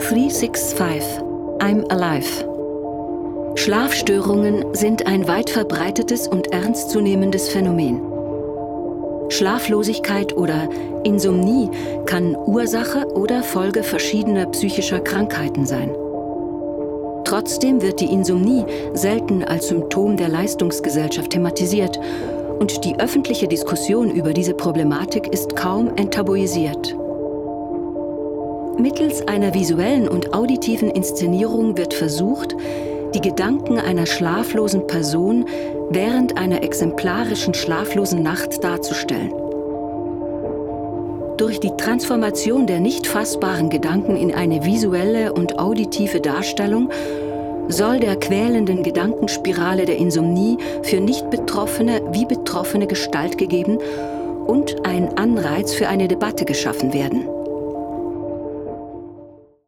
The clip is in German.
365 I'm Alive. Schlafstörungen sind ein weit verbreitetes und ernstzunehmendes Phänomen. Schlaflosigkeit oder Insomnie kann Ursache oder Folge verschiedener psychischer Krankheiten sein. Trotzdem wird die Insomnie selten als Symptom der Leistungsgesellschaft thematisiert und die öffentliche Diskussion über diese Problematik ist kaum enttabuisiert. Mittels einer visuellen und auditiven Inszenierung wird versucht, die Gedanken einer schlaflosen Person während einer exemplarischen schlaflosen Nacht darzustellen. Durch die Transformation der nicht fassbaren Gedanken in eine visuelle und auditive Darstellung soll der quälenden Gedankenspirale der Insomnie für Nicht-Betroffene wie Betroffene Gestalt gegeben und ein Anreiz für eine Debatte geschaffen werden.